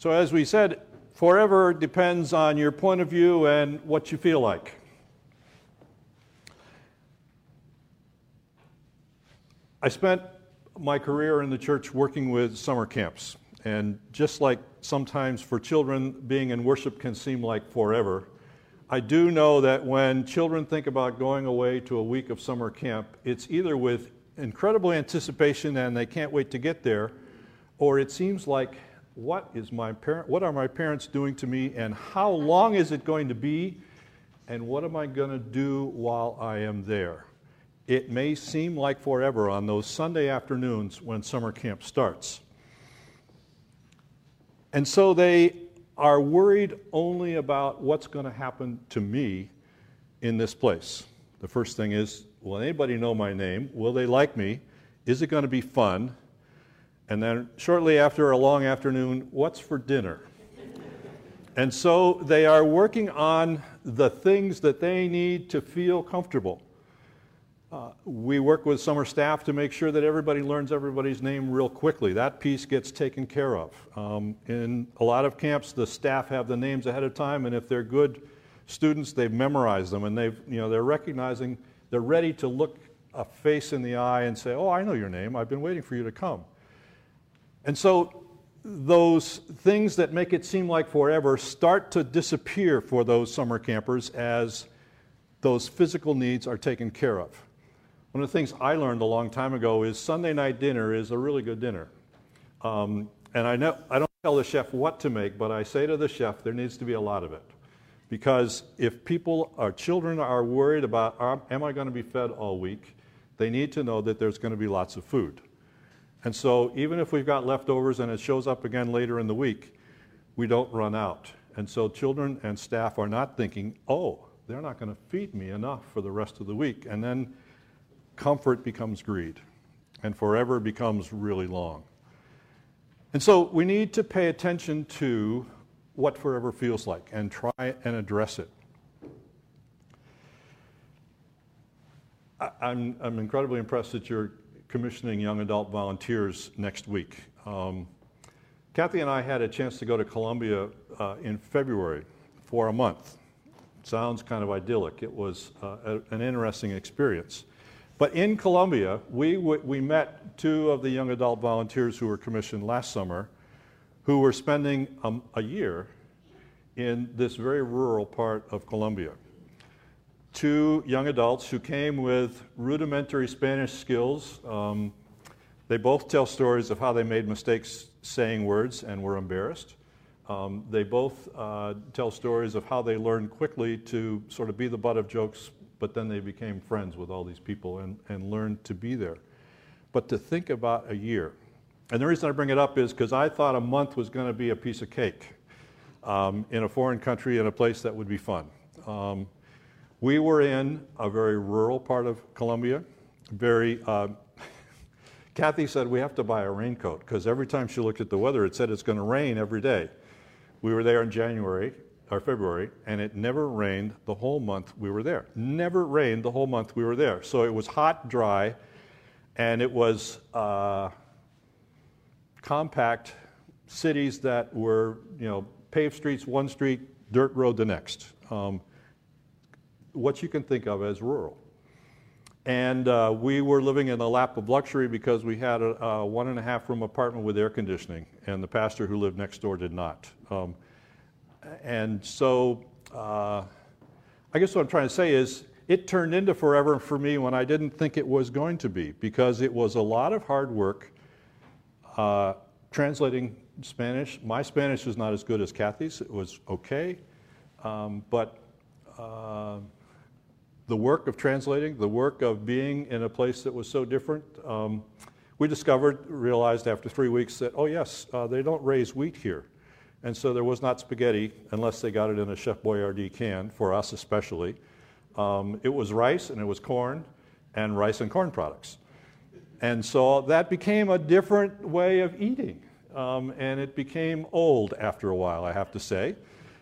So as we said, forever depends on your point of view and what you feel like. I spent my career in the church working with summer camps. And just like sometimes for children, being in worship can seem like forever, I do know that when children think about going away to a week of summer camp, it's either with incredible anticipation and they can't wait to get there, or it seems like, what are my parents doing to me, and how long is it going to be, and what am I going to do while I am there? It may seem like forever on those Sunday afternoons when summer camp starts. And so they are worried only about what's going to happen to me in this place. The first thing is, will anybody know my name? Will they like me? Is it going to be fun? And then shortly after a long afternoon, what's for dinner? And so they are working on the things that they need to feel comfortable. We work with summer staff to make sure that everybody learns everybody's name real quickly. That piece gets taken care of. In a lot of camps, the staff have the names ahead of time, and if they're good students, they've memorized them, and they're recognizing, they're ready to look a face in the eye and say, "Oh, I know your name. I've been waiting for you to come." And so those things that make it seem like forever start to disappear for those summer campers as those physical needs are taken care of. One of the things I learned a long time ago is Sunday night dinner is a really good dinner. And I don't tell the chef what to make, but I say to the chef, there needs to be a lot of it. Because if children are worried about, am I going to be fed all week, they need to know that there's going to be lots of food. And so even if we've got leftovers and it shows up again later in the week, we don't run out. And so children and staff are not thinking, oh, they're not going to feed me enough for the rest of the week. And then comfort becomes greed, and forever becomes really long. And so we need to pay attention to what forever feels like and try and address it. I'm incredibly impressed that you're commissioning young adult volunteers next week. Kathy and I had a chance to go to Colombia in February for a month. Sounds kind of idyllic. It was an interesting experience. But in Colombia, we met two of the young adult volunteers who were commissioned last summer, who were spending a year in this very rural part of Colombia. Two young adults who came with rudimentary Spanish skills. They both tell stories of how they made mistakes saying words and were embarrassed. They both tell stories of how they learned quickly to sort of be the butt of jokes, but then they became friends with all these people and learned to be there. But to think about a year, and the reason I bring it up is because I thought a month was going to be a piece of cake in a foreign country in a place that would be fun. We were in a very rural part of Colombia, Kathy said we have to buy a raincoat because every time she looked at the weather, it said it's going to rain every day. We were there in January or February, and it never rained the whole month we were there. Never rained the whole month we were there. So it was hot, dry, and it was compact cities that were, paved streets one street, dirt road the next. What you can think of as rural. And we were living in a lap of luxury because we had a 1.5 room apartment with air conditioning, and the pastor who lived next door did not. And so I guess what I'm trying to say is it turned into forever for me when I didn't think it was going to be, because it was a lot of hard work translating Spanish. My Spanish is not as good as Kathy's. It was okay, but the work of translating, the work of being in a place that was so different, we realized after 3 weeks that, oh yes, they don't raise wheat here. And so there was not spaghetti unless they got it in a Chef Boyardee can, for us especially. It was rice and it was corn and rice and corn products. And so that became a different way of eating. And it became old after a while, I have to say.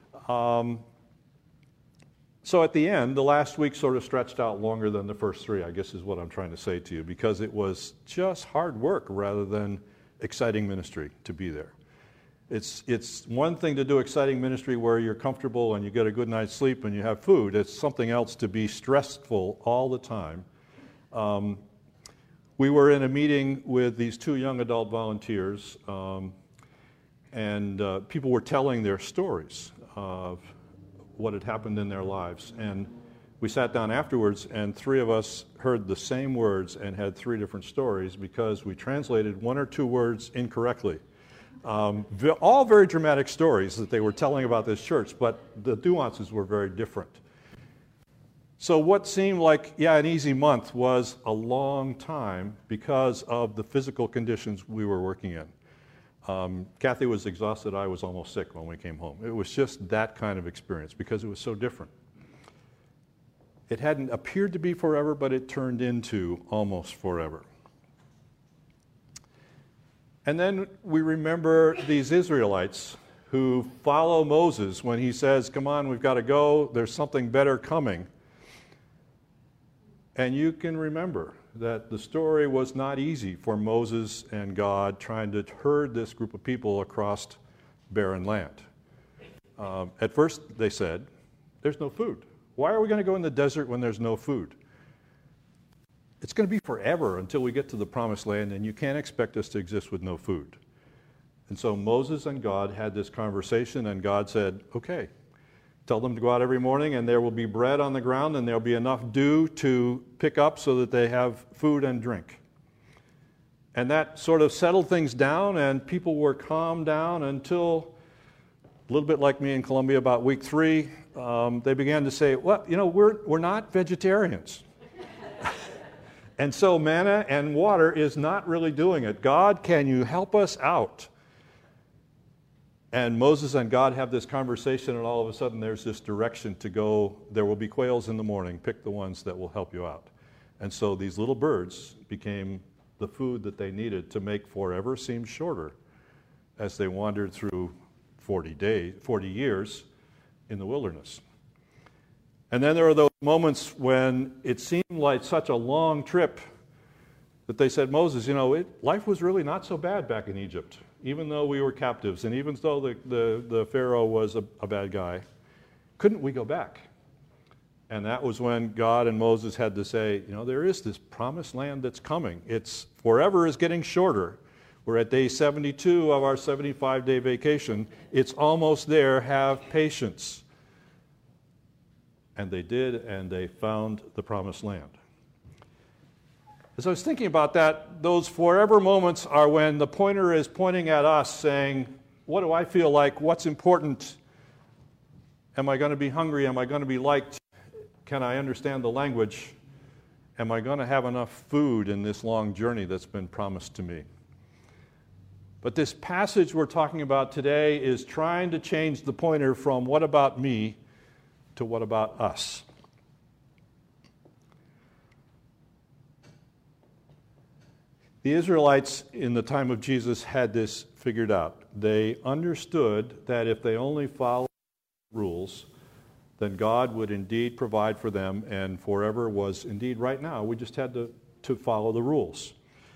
So at the end, the last week sort of stretched out longer than the first 3, I guess is what I'm trying to say to you, because it was just hard work rather than exciting ministry to be there. It's one thing to do exciting ministry where you're comfortable and you get a good night's sleep and you have food. It's something else to be stressful all the time. We were in a meeting with these 2 young adult volunteers, and people were telling their stories of what had happened in their lives. And we sat down afterwards, and 3 of us heard the same words and had 3 different stories because we translated 1 or 2 words incorrectly. All very dramatic stories that they were telling about this church, but the nuances were very different. So what seemed like, an easy month was a long time because of the physical conditions we were working in. Kathy was exhausted. I was almost sick when we came home. It was just that kind of experience because it was so different. It hadn't appeared to be forever, but it turned into almost forever. And then we remember these Israelites who follow Moses when he says, come on, we've got to go. There's something better coming. And you can remember that the story was not easy for Moses and God trying to herd this group of people across barren land. At first they said, there's no food. Why are we going to go in the desert when there's no food? It's going to be forever until we get to the promised land, and you can't expect us to exist with no food. And so Moses and God had this conversation, and God said, okay, tell them to go out every morning, and there will be bread on the ground, and there'll be enough dew to pick up so that they have food and drink. And that sort of settled things down, and people were calmed down until, a little bit like me in Colombia, about week 3, they began to say, well, we're not vegetarians. And so manna and water is not really doing it. God, can you help us out? And Moses and God have this conversation, and all of a sudden there's this direction to go. There will be quails in the morning. Pick the ones that will help you out. And so these little birds became the food that they needed to make forever seem shorter as they wandered through 40 years in the wilderness. And then there are those moments when it seemed like such a long trip that they said, Moses, life was really not so bad back in Egypt, even though we were captives, and even though the Pharaoh was a bad guy. Couldn't we go back? And that was when God and Moses had to say, there is this promised land that's coming. It's forever is getting shorter. We're at day 72 of our 75-day vacation. It's almost there. Have patience. And they did, and they found the promised land. As I was thinking about that, those forever moments are when the pointer is pointing at us saying, what do I feel like? What's important? Am I going to be hungry? Am I going to be liked? Can I understand the language? Am I going to have enough food in this long journey that's been promised to me? But this passage we're talking about today is trying to change the pointer from what about me to what about us. The Israelites in the time of Jesus had this figured out. They understood that if they only followed rules, then God would indeed provide for them, and forever was indeed right now. We just had to follow the rules.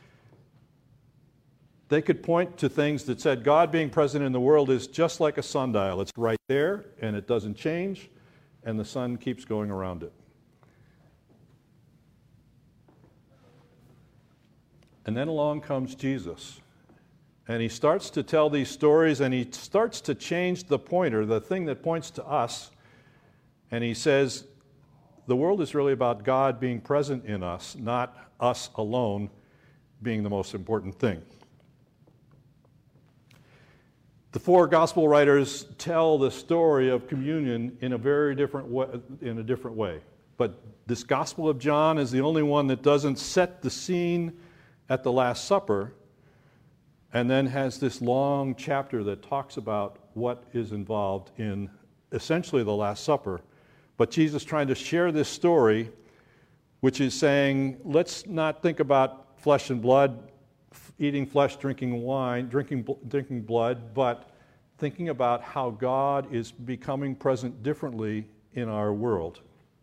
They could point to things that said God being present in the world is just like a sundial. It's right there, and it doesn't change, and the sun keeps going around it. And then along comes Jesus. And he starts to tell these stories, and he starts to change the pointer, the thing that points to us. And he says, the world is really about God being present in us, not us alone being the most important thing. The 4 gospel writers tell the story of communion in a very different way. But this Gospel of John is the only one that doesn't set the scene at the Last Supper, and then has this long chapter that talks about what is involved in essentially the Last Supper. But Jesus trying to share this story, which is saying, let's not think about flesh and blood, eating flesh, drinking wine, drinking blood, but thinking about how God is becoming present differently in our world.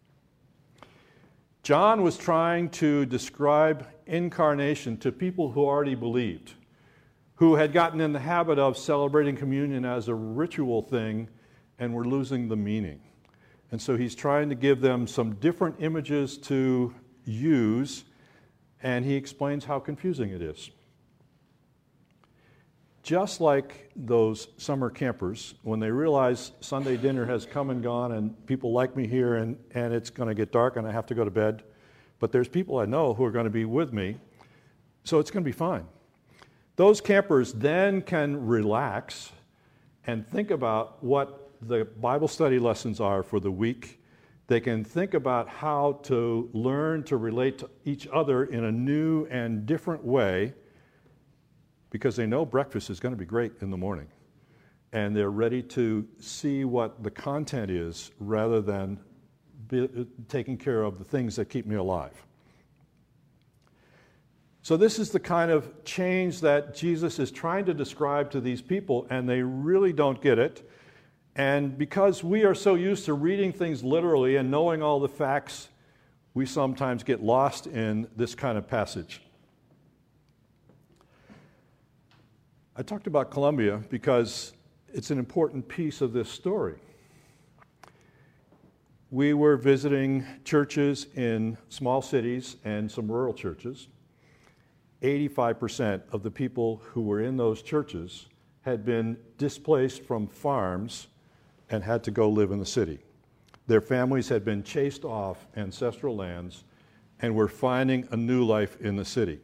John was trying to describe incarnation to people who already believed, who had gotten in the habit of celebrating communion as a ritual thing and were losing the meaning. And so he's trying to give them some different images to use, and he explains how confusing it is. Just like those summer campers, when they realize Sunday dinner has come and gone and people like me here and it's going to get dark and I have to go to bed, but there's people I know who are going to be with me, so it's going to be fine. Those campers then can relax and think about what the Bible study lessons are for the week. They can think about how to learn to relate to each other in a new and different way, because they know breakfast is going to be great in the morning. And they're ready to see what the content is rather than taking care of the things that keep me alive. So this is the kind of change that Jesus is trying to describe to these people, and they really don't get it. And because we are so used to reading things literally and knowing all the facts, we sometimes get lost in this kind of passage. I talked about Colombia because it's an important piece of this story. We were visiting churches in small cities and some rural churches. 85% of the people who were in those churches had been displaced from farms and had to go live in the city. Their families had been chased off ancestral lands and were finding a new life in the city.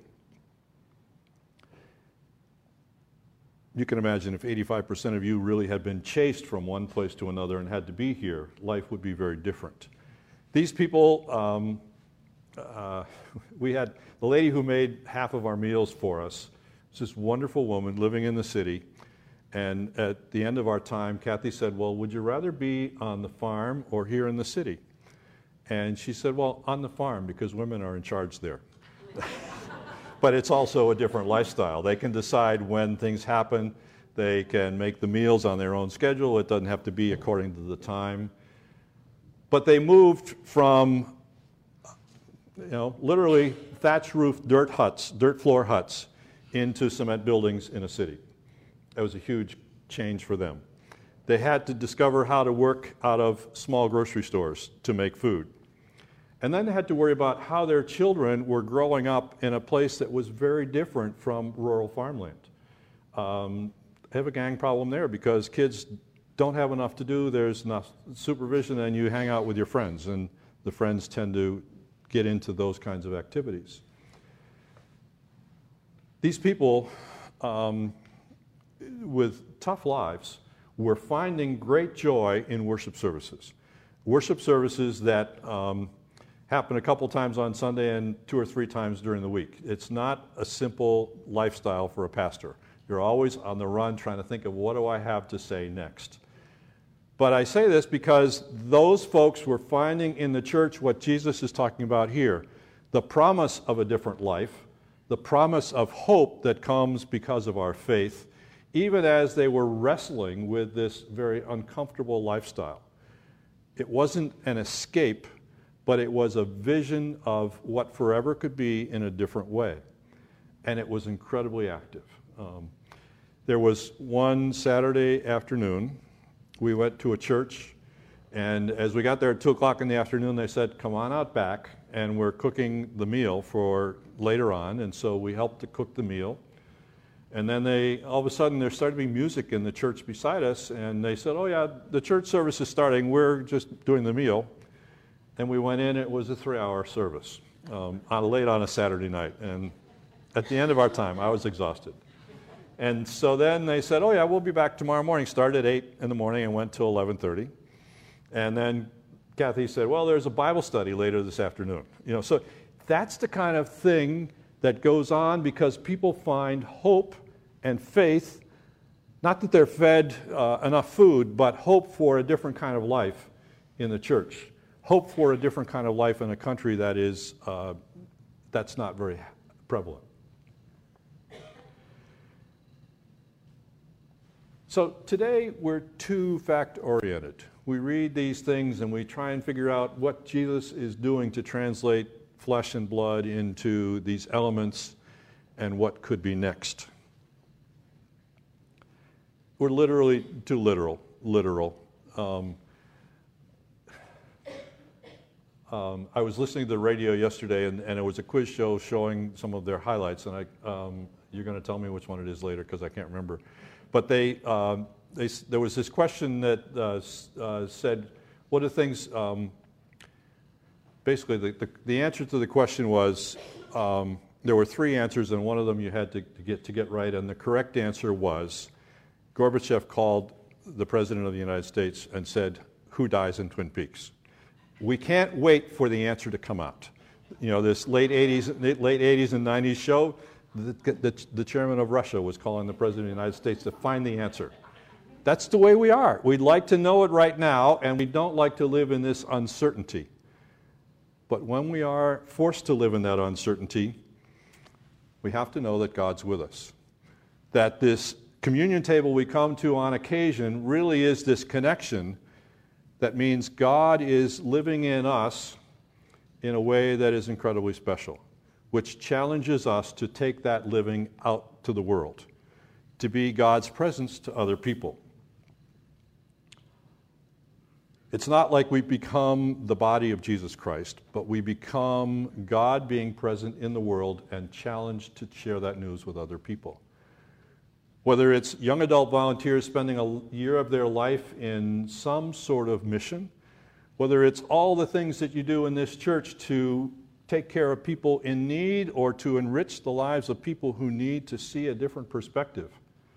You can imagine if 85% of you really had been chased from one place to another and had to be here, life would be very different. These people, we had the lady who made half of our meals for us. It's this wonderful woman living in the city. And at the end of our time, Kathy said, well, would you rather be on the farm or here in the city? And she said, well, on the farm, because women are in charge there. But it's also a different lifestyle. They can decide when things happen. They can make the meals on their own schedule. It doesn't have to be according to the time. But they moved from, literally thatch roof dirt floor huts, into cement buildings in a city. That was a huge change for them. They had to discover how to work out of small grocery stores to make food. And then they had to worry about how their children were growing up in a place that was very different from rural farmland. They have a gang problem there because kids don't have enough to do. There's enough supervision, and you hang out with your friends, and the friends tend to get into those kinds of activities. These people with tough lives were finding great joy in worship services. Worship services that happen a couple times on Sunday and 2 or 3 times during the week. It's not a simple lifestyle for a pastor. You're always on the run trying to think of what do I have to say next. But I say this because those folks were finding in the church what Jesus is talking about here, the promise of a different life, the promise of hope that comes because of our faith, even as they were wrestling with this very uncomfortable lifestyle. It wasn't an escape, but it was a vision of what forever could be in a different way. And it was incredibly active. There was one Saturday afternoon, we went to a church, and as we got there at 2 o'clock in the afternoon, they said, come on out back, and we're cooking the meal for later on, and so we helped to cook the meal. And then all of a sudden, there started to be music in the church beside us, and they said, oh yeah, the church service is starting, we're just doing the meal. And we went in, it was a 3-hour service, late on a Saturday night. And at the end of our time, I was exhausted. And so then they said, oh yeah, we'll be back tomorrow morning. Started at 8 in the morning and went till 11:30. And then Kathy said, well, there's a Bible study later this afternoon. So that's the kind of thing that goes on because people find hope and faith, not that they're fed enough food, but hope for a different kind of life in the church. Hope for a different kind of life in a country that's not very prevalent. So today we're too fact-oriented. We read these things and we try and figure out what Jesus is doing to translate flesh and blood into these elements and what could be next. we're literally too literal. I was listening to the radio yesterday, and it was a quiz show showing some of their highlights, and you're going to tell me which one it is later because I can't remember. But there was this question that said, what are things, basically the answer to the question was, there were three answers, and one of them you had to get right, and the correct answer was, Gorbachev called the President of the United States and said, "Who dies in Twin Peaks?" We can't wait for the answer to come out. You know, this late 80s and 90s show, the chairman of Russia was calling the President of the United States to find the answer. That's the way we are. We'd like to know it right now, and we don't like to live in this uncertainty. But when we are forced to live in that uncertainty, we have to know that God's with us. That this communion table we come to on occasion really is this connection that means God is living in us in a way that is incredibly special, which challenges us to take that living out to the world, to be God's presence to other people. It's not like we become the body of Jesus Christ, but we become God being present in the world and challenged to share that news with other people. Whether it's young adult volunteers spending a year of their life in some sort of mission, whether it's all the things that you do in this church to take care of people in need or to enrich the lives of people who need to see a different perspective.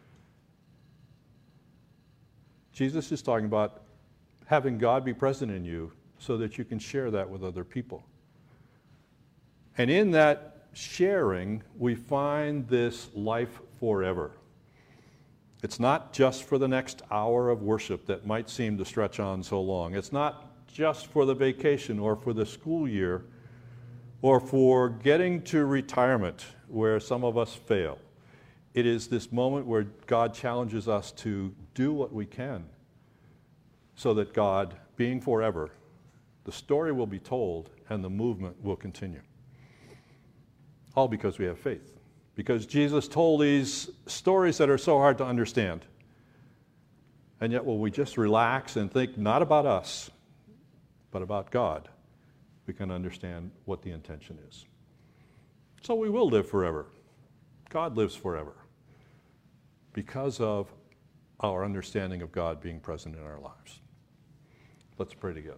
Jesus is talking about having God be present in you so that you can share that with other people. And in that sharing, we find this life forever. It's not just for the next hour of worship that might seem to stretch on so long. It's not just for the vacation or for the school year or for getting to retirement where some of us fail. It is this moment where God challenges us to do what we can so that God, being forever, the story will be told and the movement will continue. All because we have faith. Because Jesus told these stories that are so hard to understand. And yet, when we just relax and think not about us, but about God, we can understand what the intention is. So we will live forever. God lives forever because of our understanding of God being present in our lives. Let's pray together.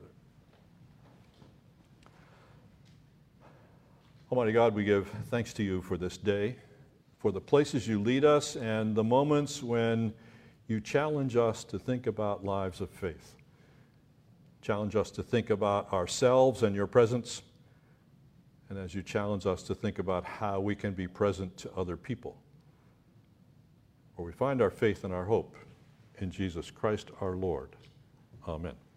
Almighty God, we give thanks to you for this day, for the places you lead us and the moments when you challenge us to think about lives of faith. Challenge us to think about ourselves and your presence, and as you challenge us to think about how we can be present to other people. For we find our faith and our hope in Jesus Christ our Lord. Amen.